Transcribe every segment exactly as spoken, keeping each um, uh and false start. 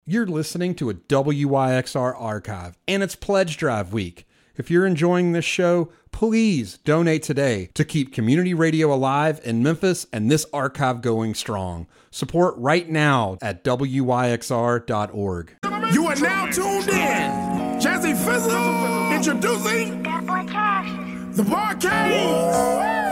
You're listening to a W Y X R archive, and it's Pledge Drive week. If you're enjoying this show, please donate today to keep community radio alive in Memphis and this archive going strong. Support right now at W Y X R dot org. You are now tuned in. Jazzy Fizzle introducing the Bar-Kays.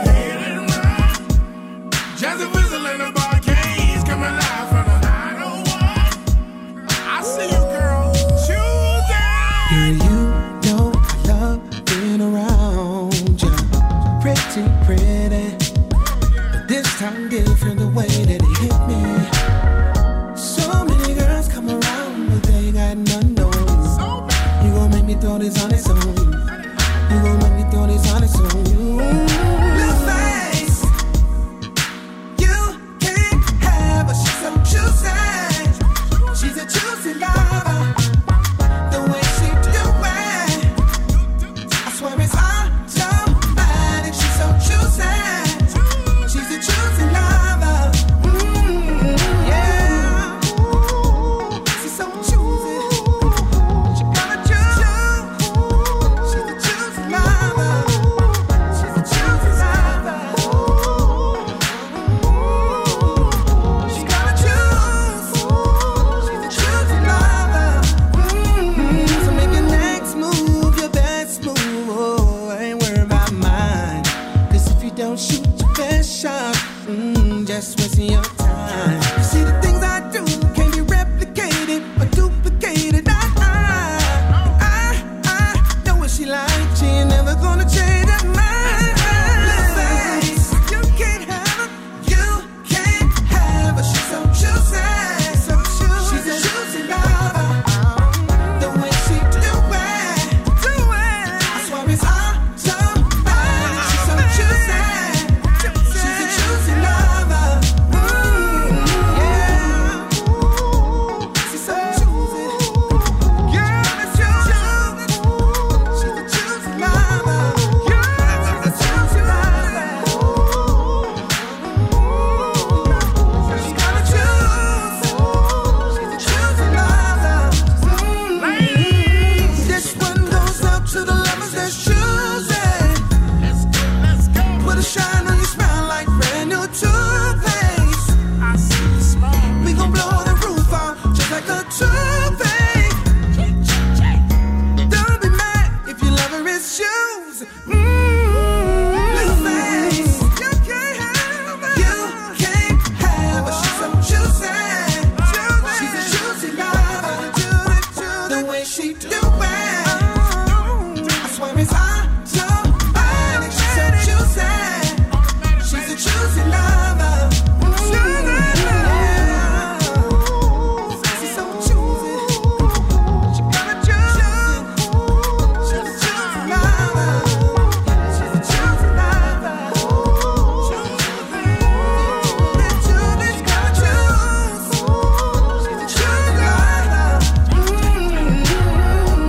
Jazzy Fizzle and the Bar-Kays coming live from the nine oh one. I see you, girl. Choosing. Girl, you know I love being around you. Pretty, pretty. But this time different the way that it hit me. So many girls come around, but they got none known. You gon' make me throw this on its own. You gon' make me throw this on its own. Little face, you can't have her. She's so juicy. She's a juicy lover. The way she do it, I swear it's automatic. She's so juicy. She's a juicy lover. Mm, yeah. She's so juicy. She got a juice. She's a juicy lover. She's a juicy lover. She got a juice. She's a juicy lover. Mm, so make your next move your best move. Oh, I ain't worried about mine. Cause if you don't shoot your best shot, mm, just wasting your time. You see the things I do can't be replicated or duplicated. I, I, I, I know what she likes. She ain't never gonna change her mind. Listen, you can't have her. You can't have her. She's so juicy. So juicy. She's a juicy lover. The way she do it, do it. I swear it's automatic. She's so juicy. She's a juicy lover. Mm, yeah. She's so juicy. Girl, it's juicy. She's a juicy lover. Girl, she's a juicy lover. She's got a juice. She's a juicy lover. Mm. This one goes up to the lovers that's choosing. Let's go, let's go. Put a shine on your smile like brand new toothpaste. I see you smile. We gon' blow the roof off just like a toothpaste. Don't be mad if your lover is shoes. Mm, little face, you can't have her. You can't have her. She's so juicy. She's a juicy lover. The way she do it, I swear it's automatic. She's so juicy. She's a juicy lover. Mm, yeah. She's so juicy. She got a juice. She's a juicy lover. She's a juicy lover. Judy's got a juice. She's a juicy lover. Mm.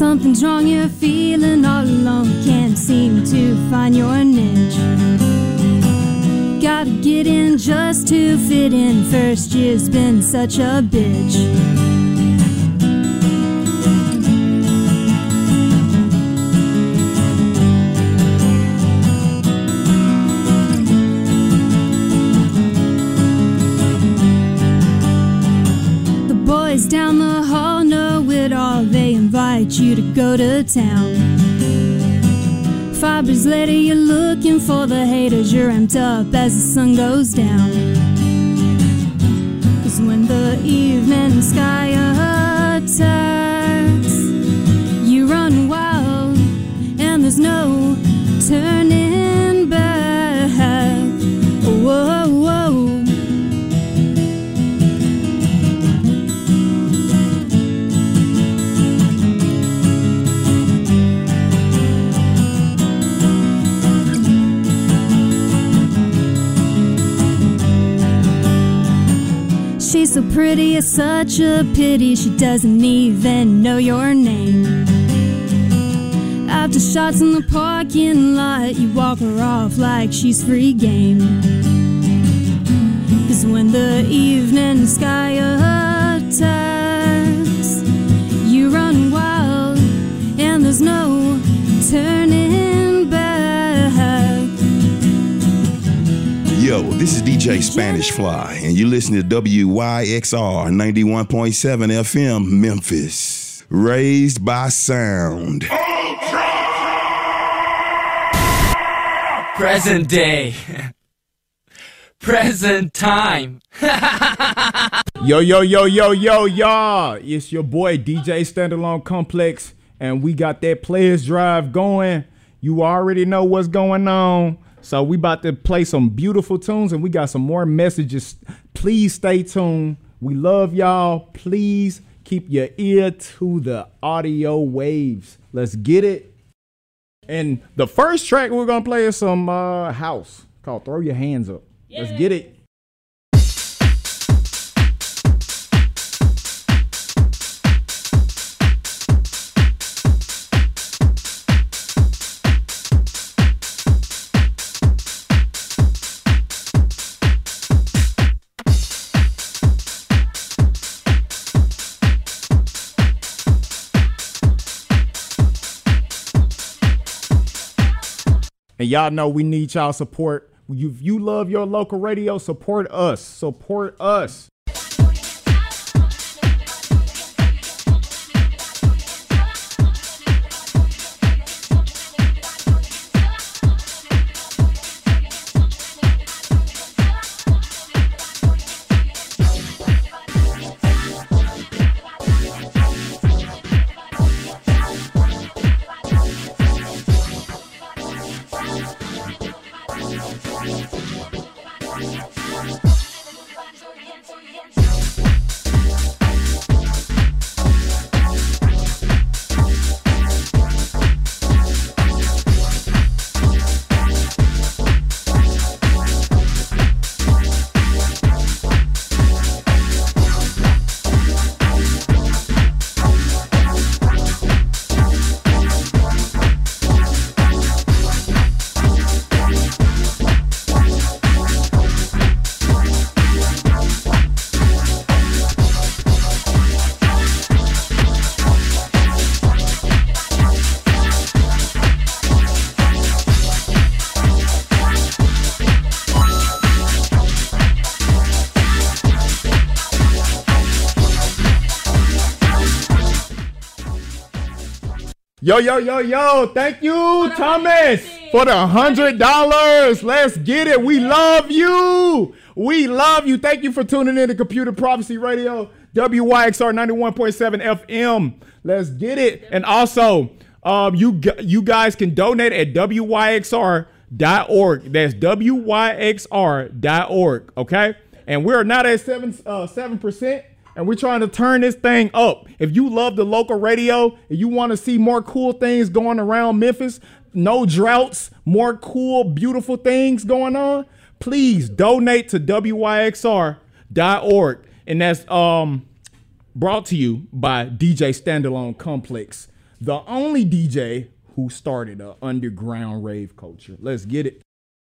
Something's wrong, you're feeling all alone. Can't seem to find your niche. Gotta get in just to fit in. First year's been such a bitch. The boys down the hall know it all. They invite you to go to town. Five years later, you're looking for the haters. You're amped up as the sun goes down. Cause when the evening sky attacks, you run wild and there's no turning back. Whoa, whoa. She's so pretty, it's such a pity she doesn't even know your name. After shots in the parking lot, you walk her off like she's free game. Cause when the evening sky attacks, you run wild and there's no turning back. Yo, this is D J Spanish Fly, and you're listening to W Y X R ninety-one point seven F M, Memphis. Raised by sound. Present day. Present time. Yo, yo, yo, yo, yo, y'all. It's your boy D J Standalone Complex, and we got that Players Drive going. You already know what's going on. So we about to play some beautiful tunes, and we got some more messages. Please stay tuned. We love y'all. Please keep your ear to the audio waves. Let's get it. And the first track we're going to play is some uh, house called Throw Your Hands Up. Yeah. Let's get it. And y'all know we need y'all support. If you love your local radio, support us. Support us. Yo, yo, yo, yo. Thank you, Thomas, for the one hundred dollars. Let's get it. We love you. We love you. Thank you for tuning in to Computer Prophecy Radio, W Y X R ninety-one point seven F M. Let's get it. And also, um, you, you guys can donate at W Y X R dot org. That's W Y X R dot org, okay? And we're not at seven, uh, seven percent. And we're trying to turn this thing up. If you love the local radio and you want to see more cool things going around Memphis, no droughts, more cool, beautiful things going on, please donate to W Y X R dot org. And that's um brought to you by D J Standalone Complex. the only D J who started an underground rave culture. Let's get it.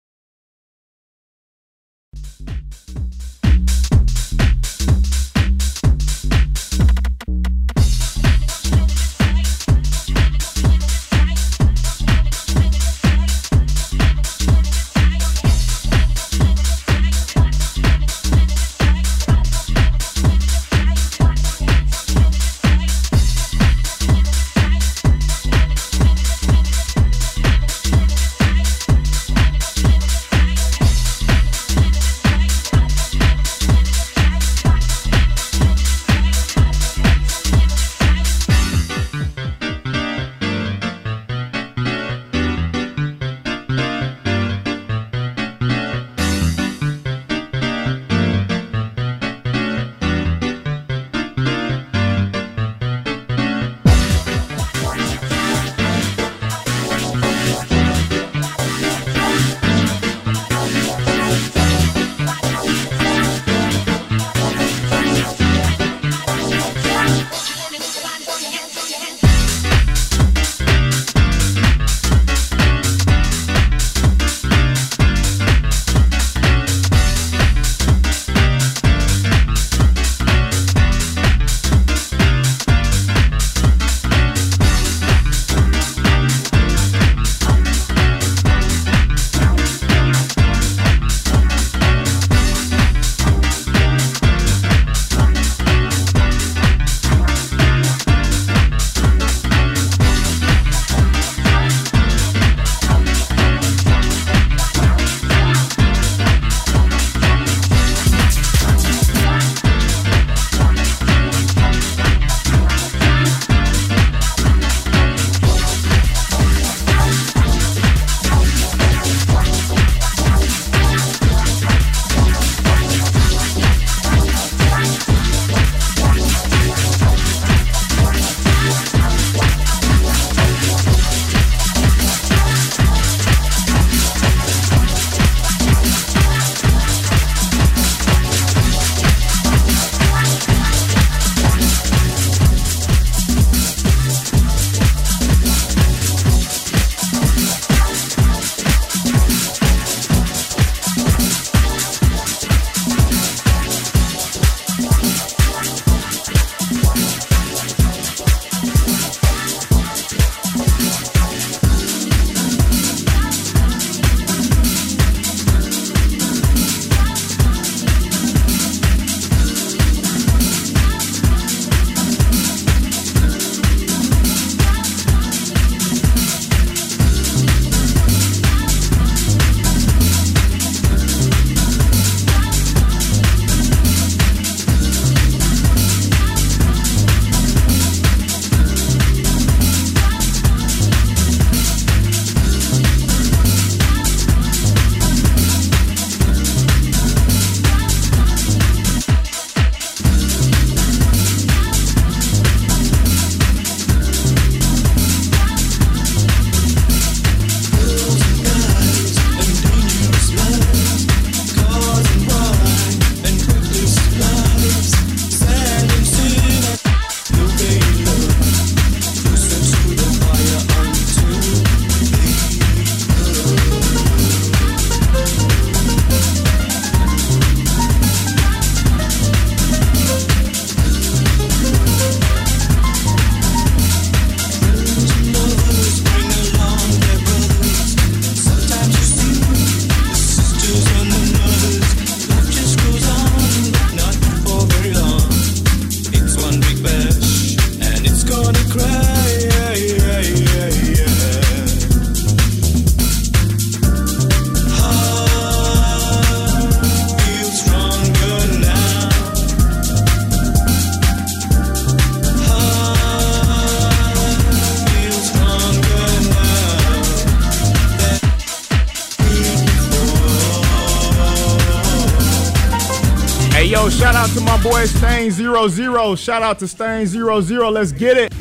Yo, shout out to my boy Stain zero zero. Shout out to Stain zero zero. Let's get it.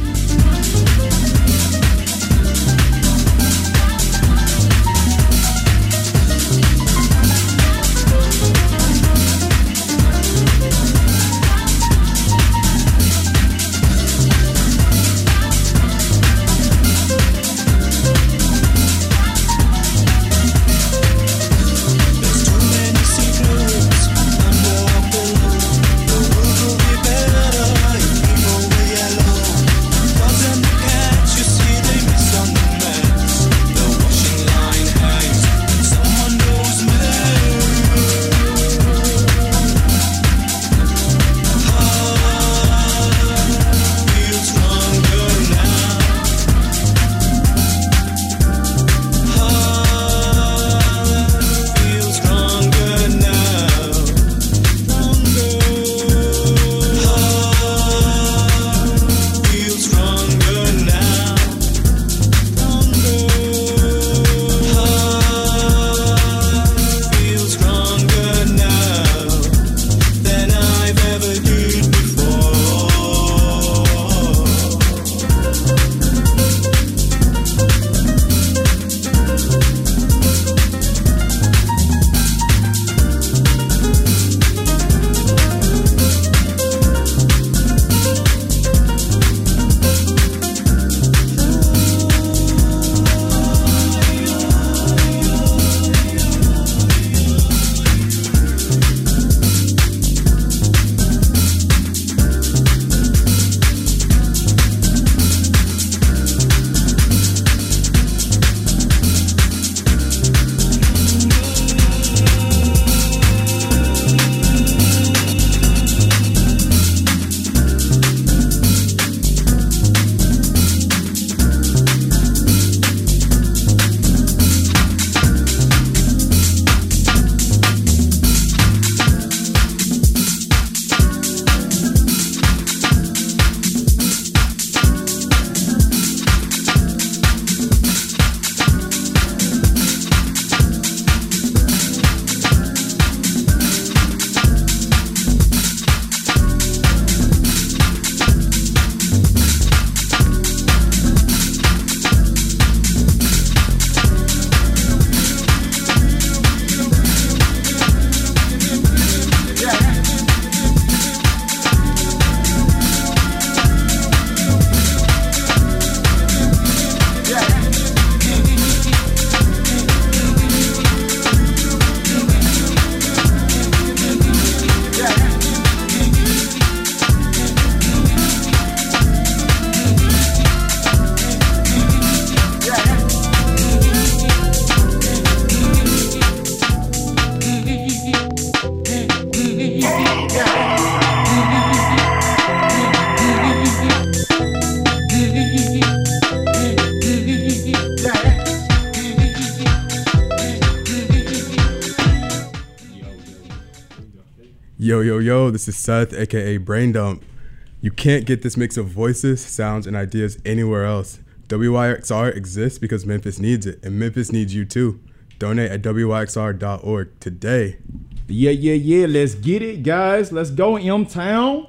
Yo, yo, yo, this is Seth, aka Brain Dump. You can't get this mix of voices, sounds, and ideas anywhere else. W Y X R exists because Memphis needs it, and Memphis needs you too. Donate at W Y X R dot org today. Yeah, yeah, yeah. Let's get it, guys. Let's go, M-Town.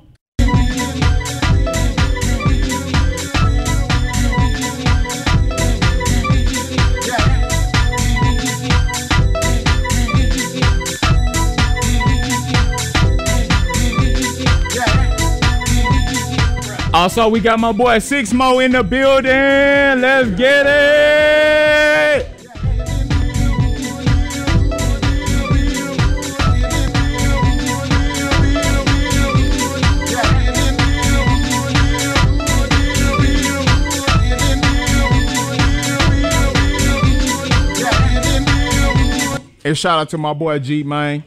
Also, we got my boy Six Mo in the building. Let's get it. And shout out to my boy G, man.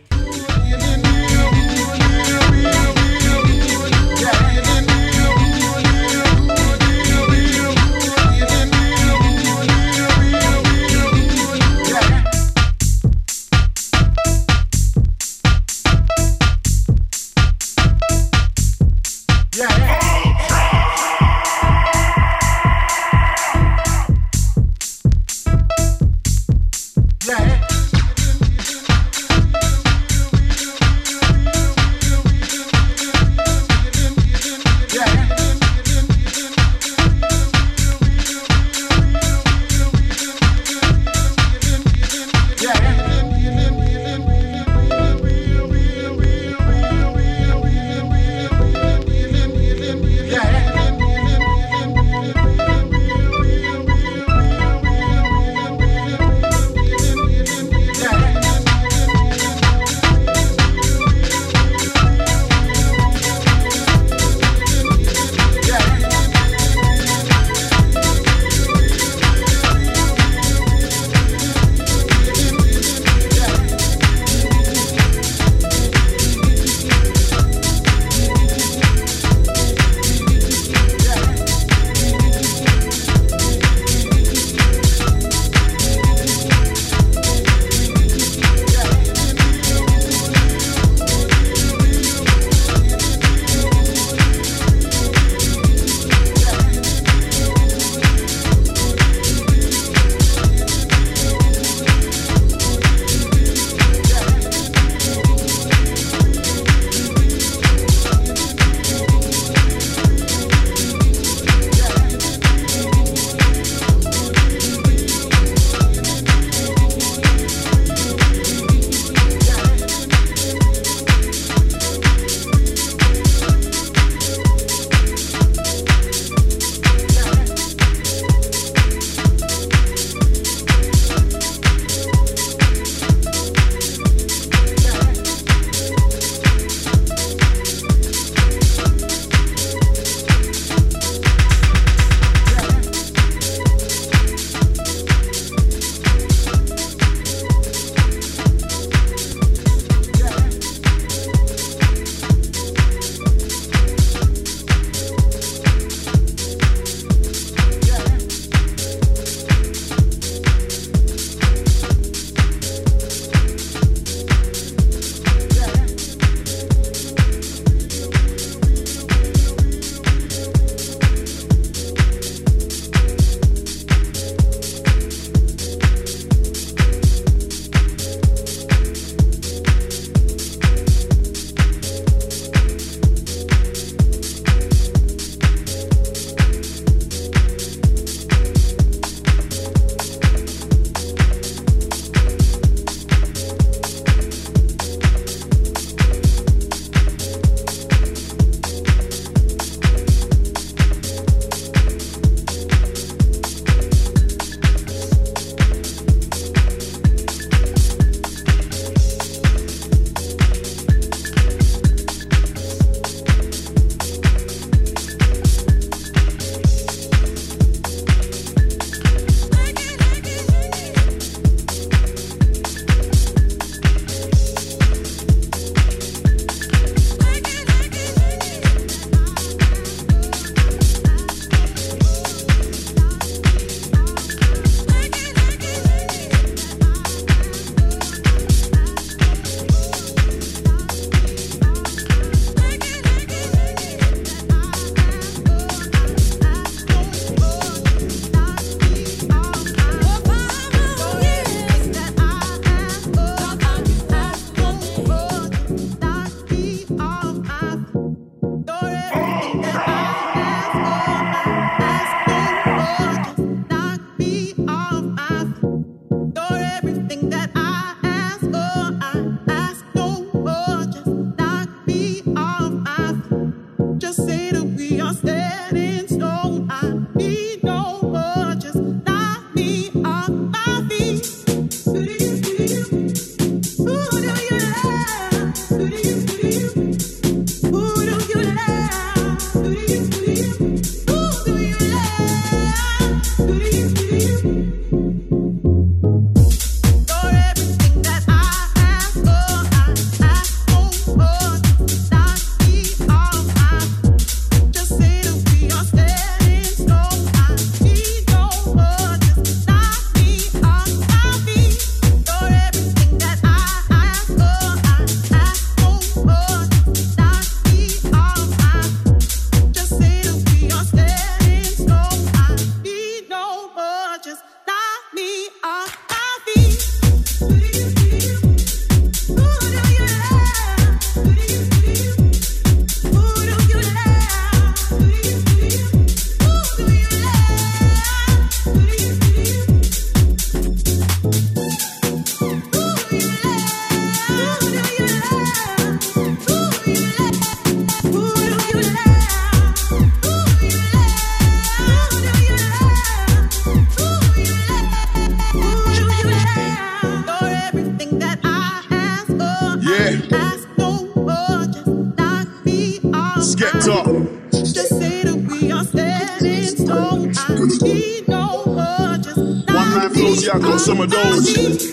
One man flows, yeah, I got some of those.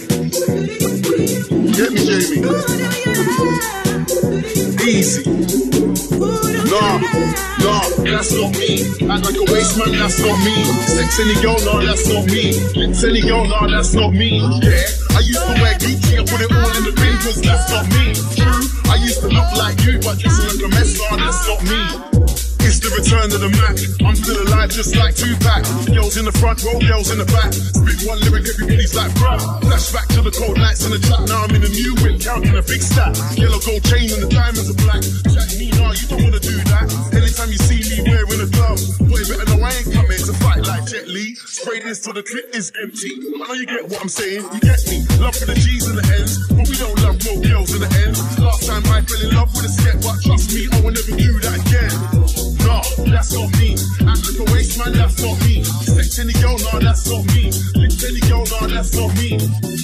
Get me, Jamie. Easy. Nah, nah, that's not me. Act like a waste man, that's not me. Sex any girl, nah, that's not me. It's any girl, nah, that's not me. Yeah, I used to wear Gucci and put it all in the bin, cause that's not me. I used to look like you, but dressing like a mess, nah, that's not me. It's the return of the Mac. I'm still alive just like Tupac. Girls in the front row, girls in the back. Spit one lyric, everybody's like, bruh. Flashback to the cold nights in the trap. Now I'm in a new whip, counting a big stack. Yellow gold chain and the diamonds are black. Jack me, nah, you don't wanna do that. Anytime you see me wearing a glove, boy, you better know I ain't coming to fight like Jet Li. Spray this till the clip is empty. I know you get what I'm saying, you get me. Love for the G's and the N's, but we don't love no girls in the ends. Last time I fell in love with a skep, but trust me, I will never do that again. Nah, that's not me. Act like a waste man, that's not me. Sex any girl, nah, that's not me. Lick any girl, nah, that's not me.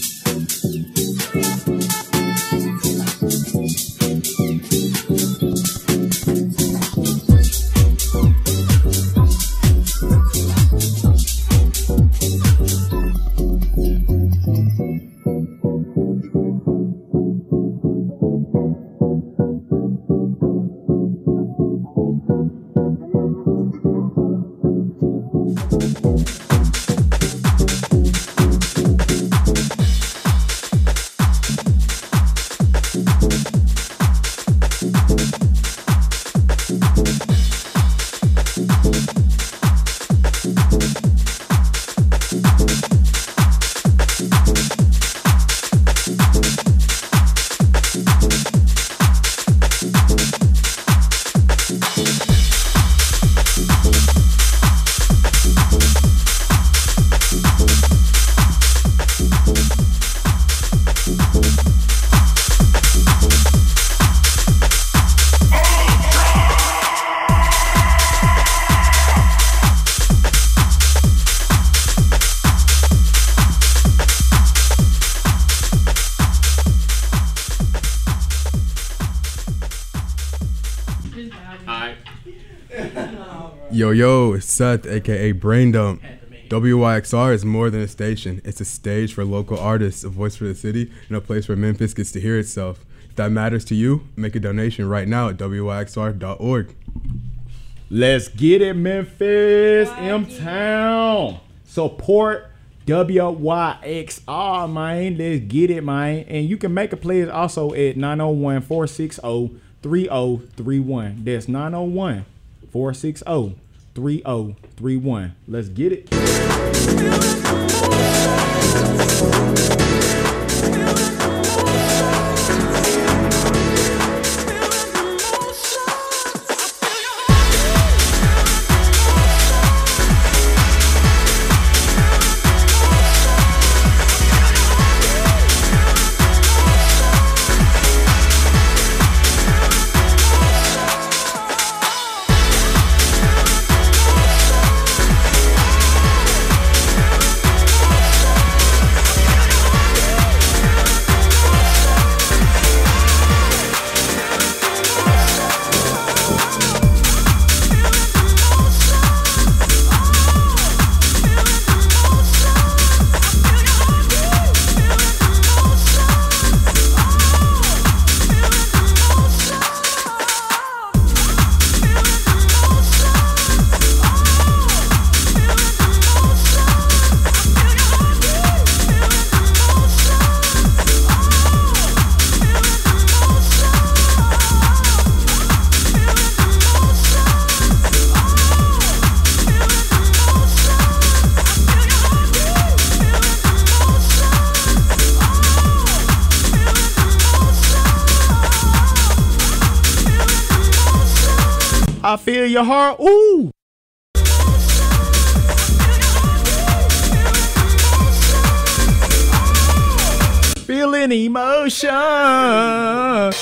Yo, yo, it's Seth, aka Brain Dump. W Y X R is more than a station. It's a stage for local artists, a voice for the city, and a place where Memphis gets to hear itself. If that matters to you, make a donation right now at W Y X R dot org. Let's get it, Memphis, M-Town. Support W Y X R, man. Let's get it, man. And you can make a pledge also at nine oh one, four six oh, three oh three one. That's nine oh one, four six oh, three oh three one. Let's get it. I feel your heart. Ooh. Feeling emotion.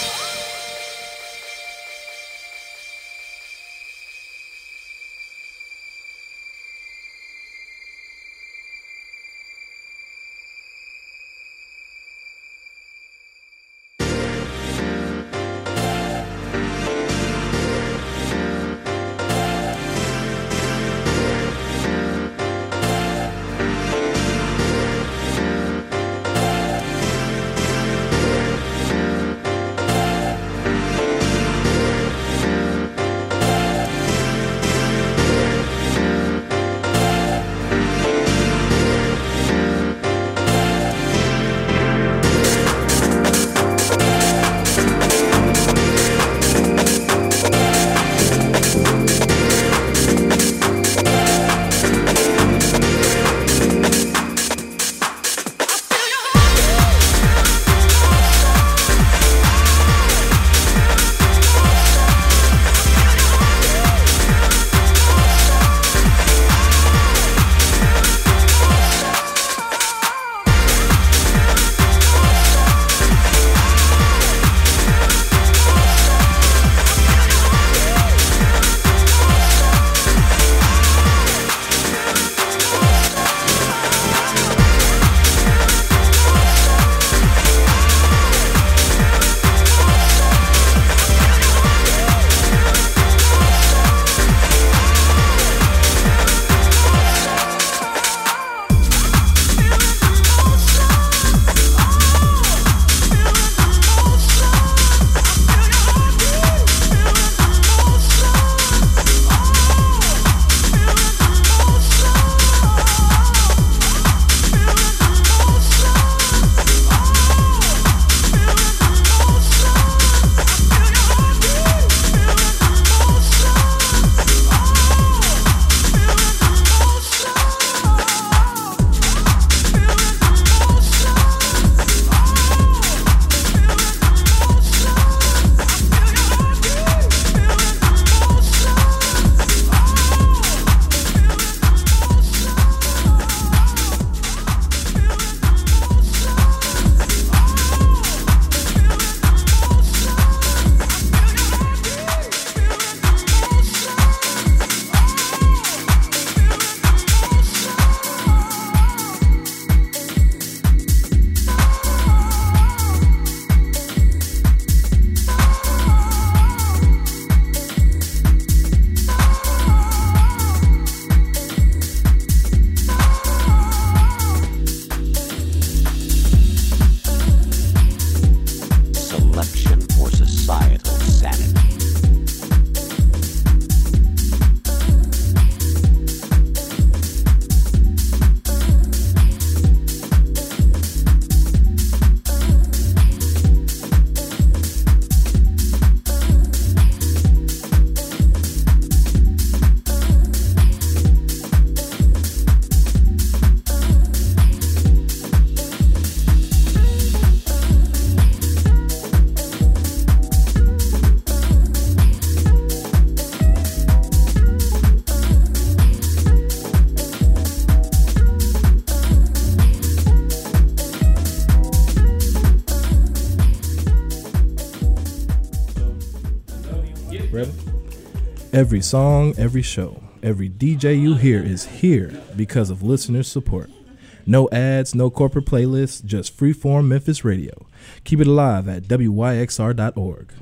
Every song, every show, every D J you hear is here because of listener support. No ads, no corporate playlists, just freeform Memphis radio. Keep it alive at W Y X R dot org.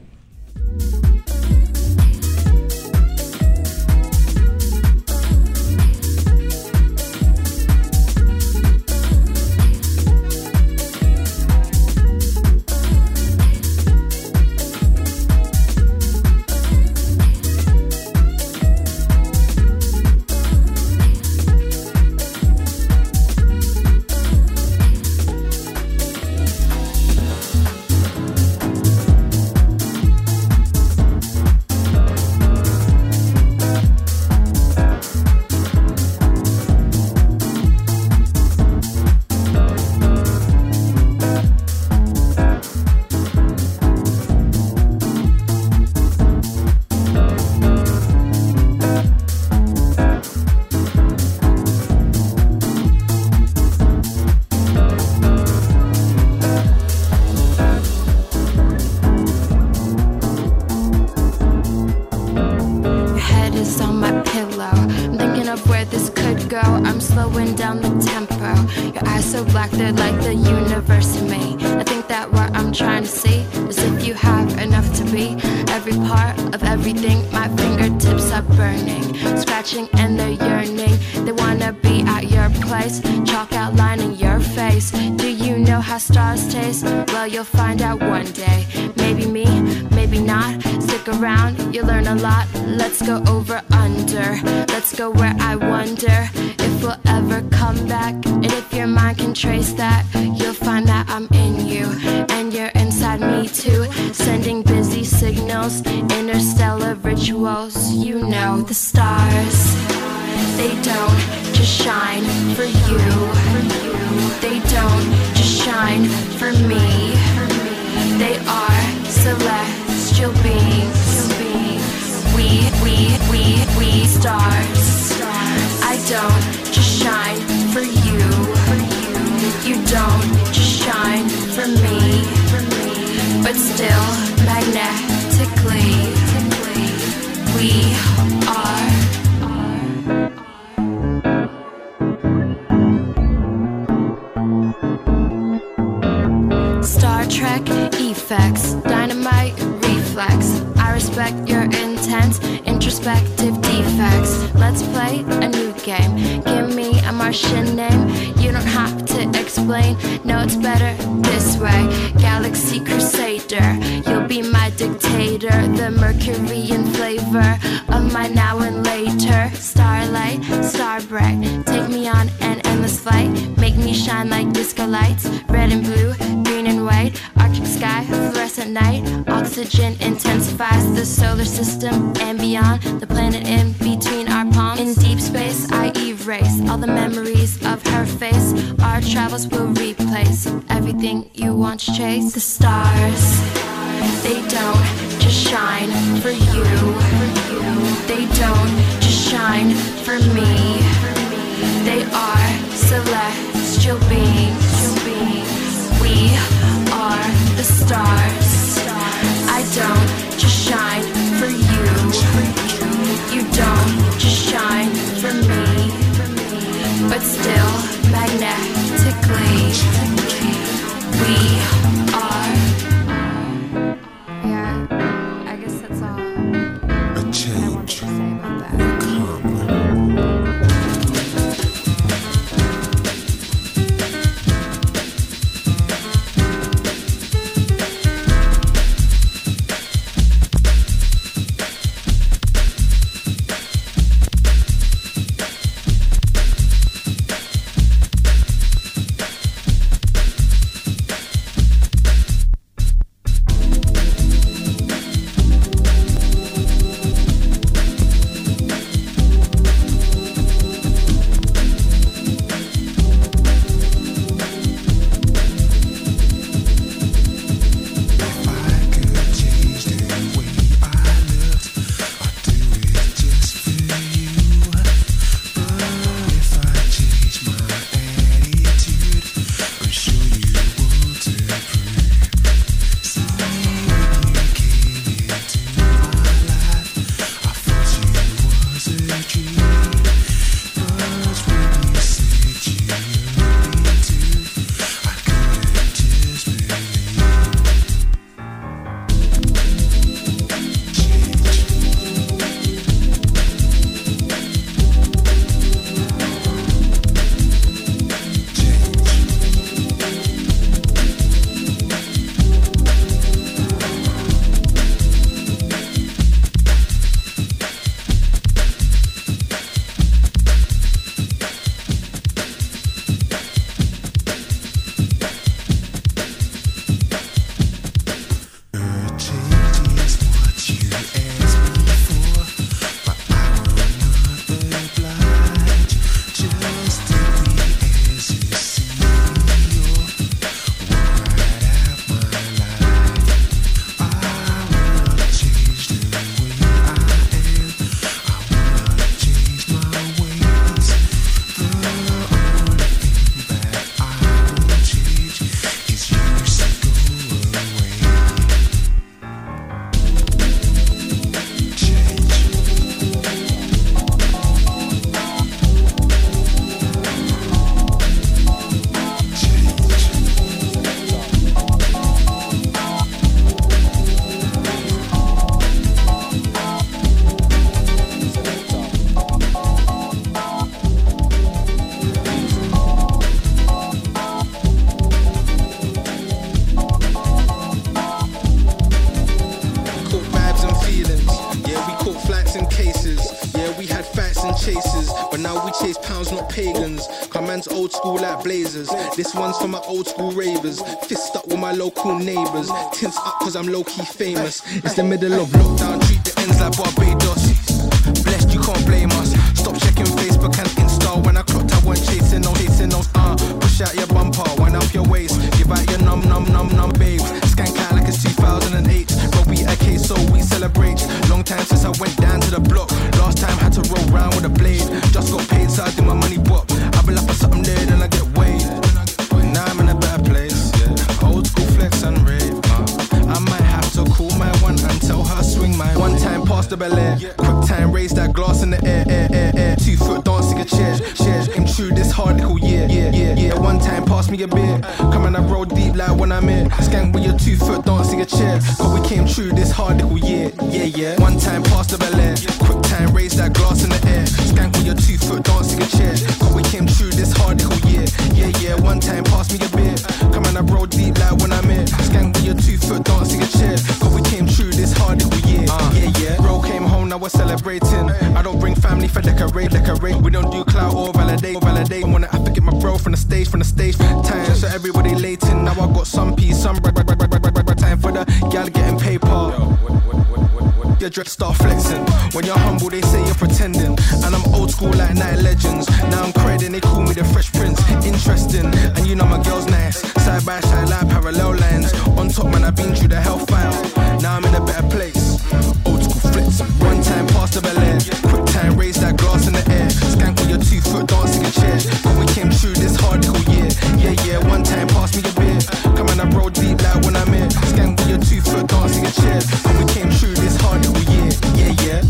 chase pounds, not pagans. Come man's old school like blazers. This one's for my old school ravers. Fist up with my local neighbors. Tints up cause I'm low-key famous. It's the middle of lockdown, treat the ends like Barbados. Blessed, you can't blame us. Stop checking Facebook and Insta. When I clocked, I weren't chasing no, chasing no. Uh, push out your bumper, wind up your waist. Give out your num, num, num, num, babes. Skank out like it's two thousand eight. Robbie A K, so we celebrate. Long time since I went down to the block. Last time had to roll round with a blade. Just got paid, so I do my money bop. I be like for something there, then I get weighed. Now I'm in a better place. Yeah. Old school flex and rave. Uh, I might have to call my one and tell her swing my one time past the Bel Air. Quick time, raise that glass in the air, air, air, air. Two foot dancing a chair, chair. Came true this hard little year, yeah, yeah, yeah. One time, pass me a beer. Come and I roll deep like when I'm here. Skank with your two foot dancing a chair. Cause we came true this hard little year, yeah, yeah. One time, past the Bel Air. Quick time, raise that glass in the air. Skank with your two foot dancing a chair. Cause we came true this hard little year, yeah, yeah. One time, pass me a beer. Come and I roll deep like when I'm here. Skank with your two foot dancing a chair. Cause we came true this hard little year, uh, yeah, yeah. Bro came home, now we're celebrating. I don't bring family for decorate, decorate. We don't do clout or validate, or validate. I wanna have to get my bro from the stage, from the stage. Time, so everybody lating. Now I got some peace, some bread, bread, bread, bread, bread, bread. Time for the gal getting paper. Your dress start flexing. When you're humble, they say you're pretending. And I'm old school like Night Legends. Now I'm credit, they call me the Fresh Prince. Interesting, and you know my girl's nice. Side by side like parallel lines. On top, man, I've been through the hellfire. Now I'm in a better place. Old school flips. One time past the Bel Air. Quick time, raise that glass in the air. Skank with your two foot dancing a chair. But we came through this hard little year. Yeah, yeah, one time pass me a beer. Come and I roll deep like when I'm here. Skank with your two foot dancing a chair. But we came through this hard little year. Yeah, yeah.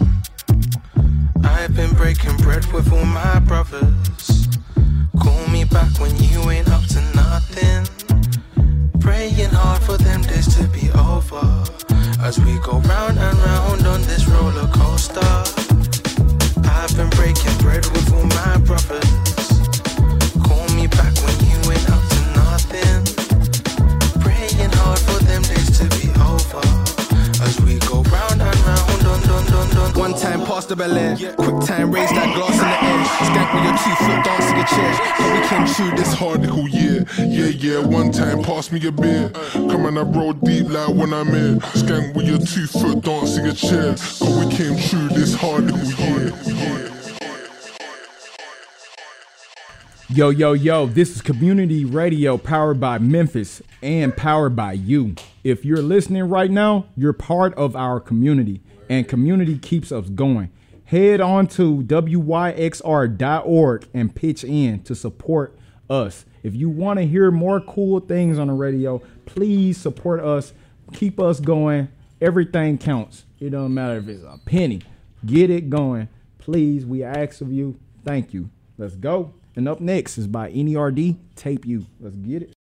I've been breaking bread with all my brothers. Call me back when you ain't up to nothing. Praying hard for them days to be over. As we go round and round on this roller coaster. I've been breaking bread with all my brothers. Call me back when you ain't up to nothing. Praying hard for them days to be over. As we go round and round on, on, on, on. One time past the Bel Air. Quick time, raise that glass in the air. Skank with your two foot dancing a chair. But we came through this hard little year. Yeah, yeah, one time pass me a beer. Come and I roll deep like when I'm here. Skank with your two foot dancing a chair. But we came through this hard little year. Yo, yo, yo, this is Community Radio powered by Memphis and powered by you. If you're listening right now, you're part of our community, and community keeps us going. Head on to W Y X R dot org and pitch in to support us. If you want to hear more cool things on the radio, please support us. Keep us going. Everything counts. It don't matter if it's a penny. Get it going. Please, we ask of you. Thank you. Let's go. And up next is by N E R D, Tape You. Let's get it.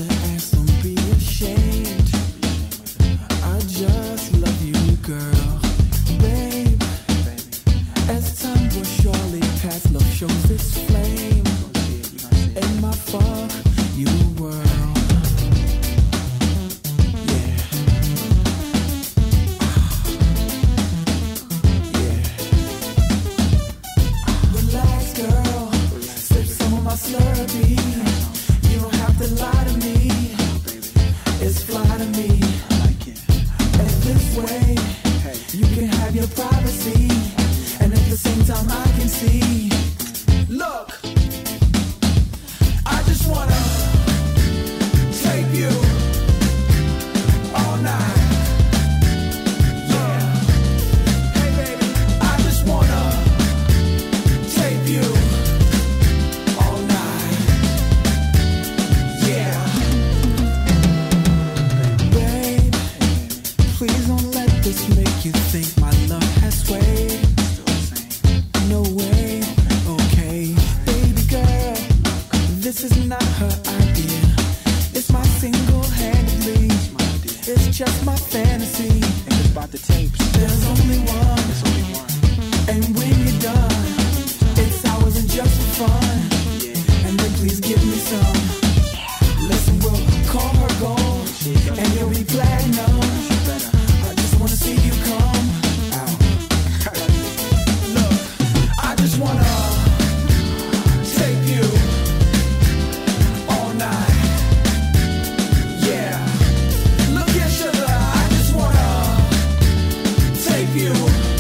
Just love you, girl. It's just my fantasy. Think about the tapes. There's only one. There's only one. And when you're done, it's ours and just for fun. Yeah. And then please give me some. Listen, we'll call her gold, and you'll be platinum. I just wanna see you come out. Look, I just wanna take you all night. Yeah. Look here, sugar, I just wanna take you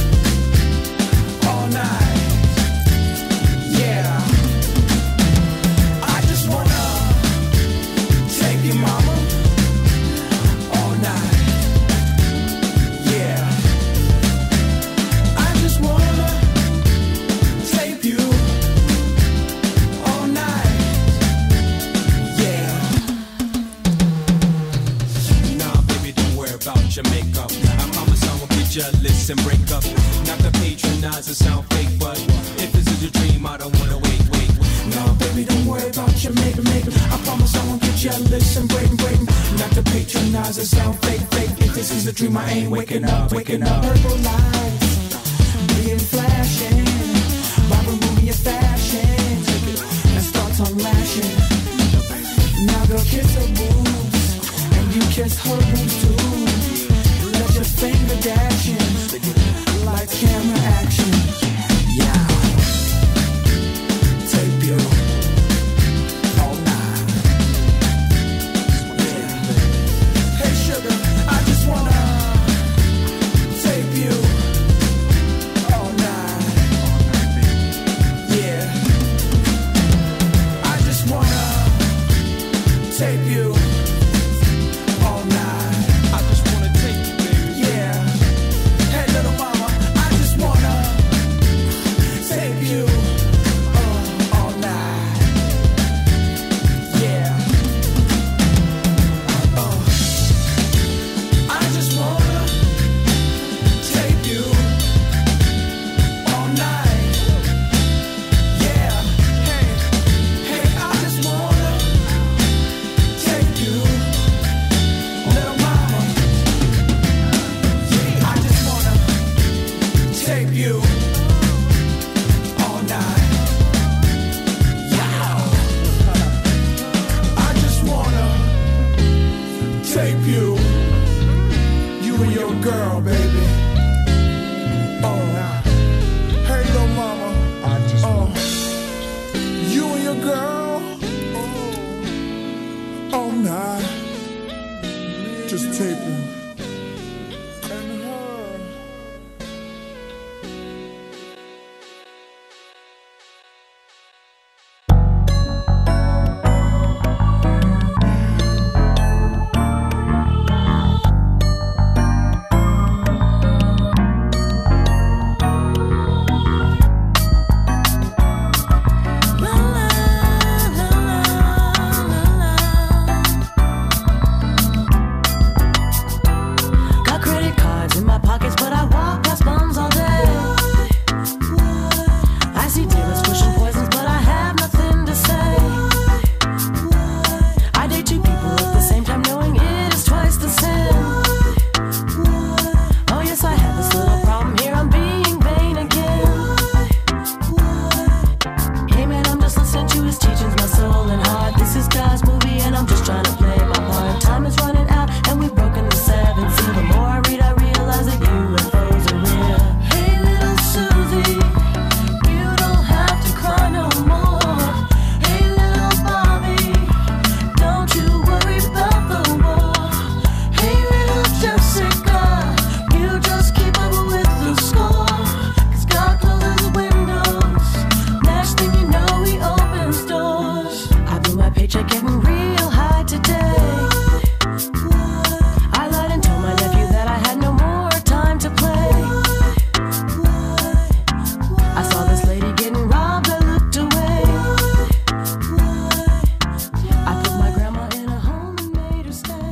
all night. Yeah. I just wanna take you, mama, all night. Yeah. I just wanna take you all night. Yeah. Nah, baby, don't worry about your makeup. I promise I won't get jealous and break up. Not to patronize or sound fake, but if this is a dream, I don't wanna wait, wait. No, baby, don't worry about your makeup, makeup. I promise I won't get jealous and break, break. Not to patronize or sound fake, fake. If this is a dream, I ain't waking up, waking up. Purple lights, being flashing, vibrant with your fashion, and starts on lashing. Now girl, kiss her boobs, and you kiss her boobs too. Let your finger dashing, lights, camera, action. Yeah. Tape you all night. Yeah. Hey sugar, I just wanna tape you all night. Yeah. I just wanna tape you all night. I just wanna take you, baby. Yeah. Hey little mama, I just wanna tape you uh, all night. Yeah. Uh, I just wanna tape you all night. Yeah. Hey, hey, I just wanna tape you, little mama. Yeah, I just wanna tape you all night. Yeah. I just wanna tape you, you and your girl, baby. Oh, hey, little mama. I just oh, you and your girl. Oh, all night. Just tape you. And her. Got credit cards in my pockets, but I walk past bums all day. I see dealers pushing poisons, but I have nothing to say. I date two people at the same time, knowing it is twice the sin. Oh yes, I have this little problem here, I'm being vain again. Hey man, I'm just listening to his teachings, my soul and heart. This is God's movie and I'm just trying to play my part. Time is running out and we've broken the seventh seal. The more I read, I realize that U F Os are real. Hey little Susie, you don't have to cry no more. Hey little Bobby, don't you worry about the war. Hey little Jessica, you just keep up with the score. 'Cause God closes windows, next thing you know he opens doors. I blew my paycheck getting real high today. I lied and told my nephew that I had no more time to play. I saw this lady getting robbed, I looked away. I put my grandma in a home and made her stay.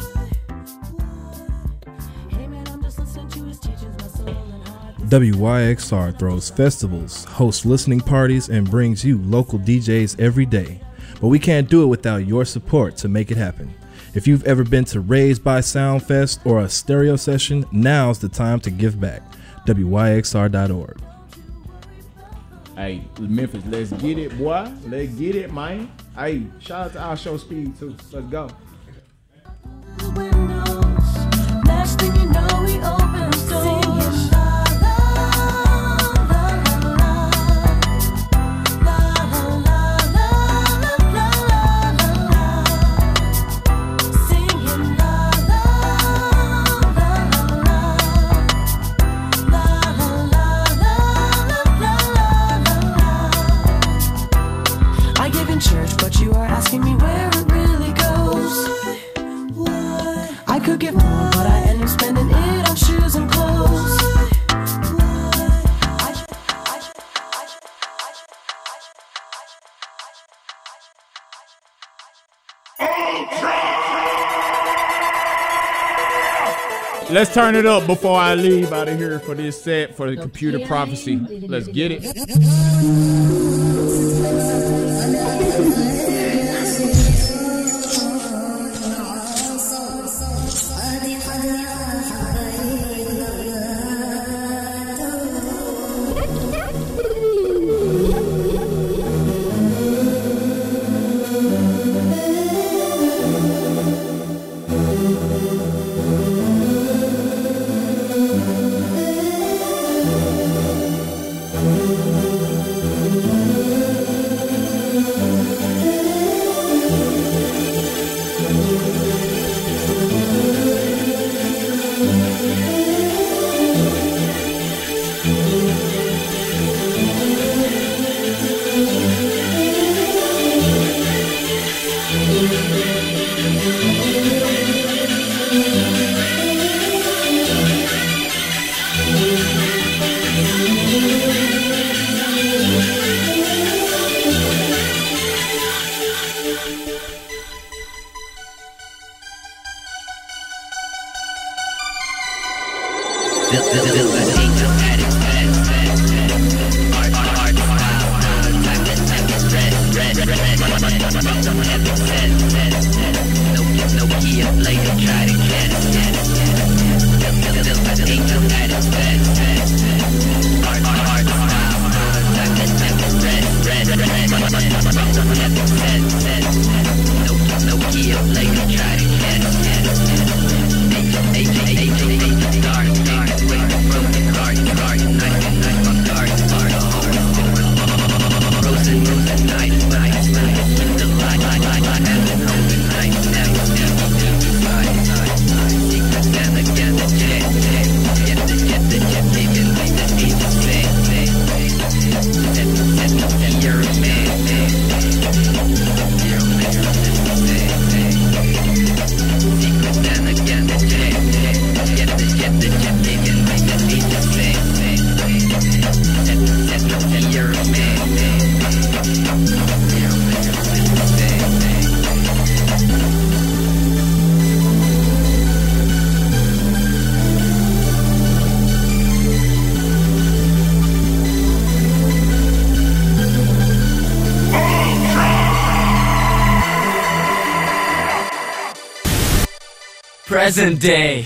Hey man, I'm just listening to his teachings, my soul and heart. W Y X R throws festivals, hosts listening parties, and brings you local D Js every day. But we can't do it without your support to make it happen. If you've ever been to Raised by Sound Fest or a stereo session, now's the time to give back. W Y X R dot org. Hey, Memphis, let's get it, boy. Let's get it, man. Hey, shout out to our show speed too. Let's go. Next thing you know, we open doors. I give in church, but you are asking me where it really goes. I could give more, but I end up spending it on shoes and clothes. Let's turn it up before I leave out of here for this set for the Computer Prophecy. Let's get it. Present day.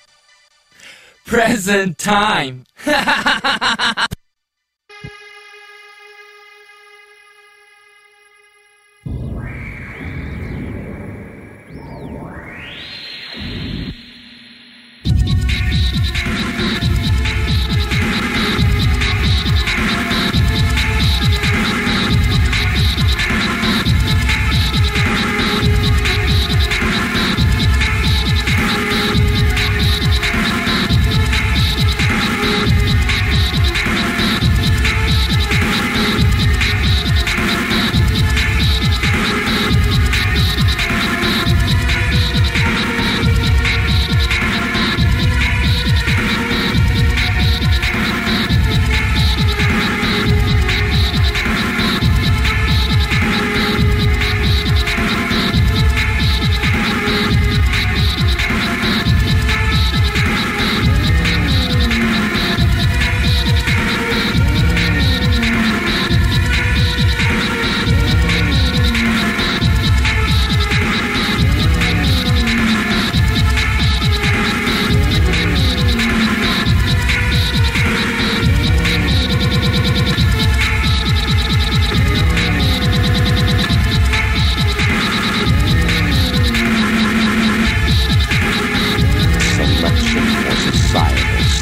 Present time.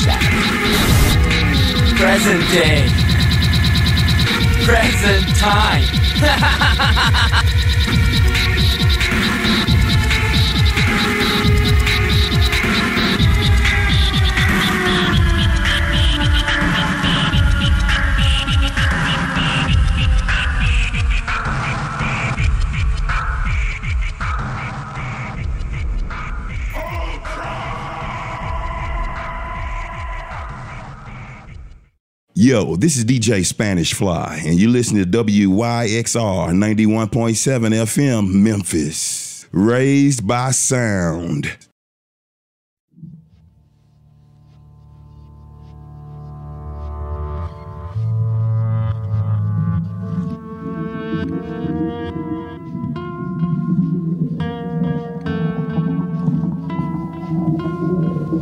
Present day. Present time. Yo, this is D J Spanish Fly, and you listen to W Y X R ninety-one point seven F M, Memphis. Raised by sound.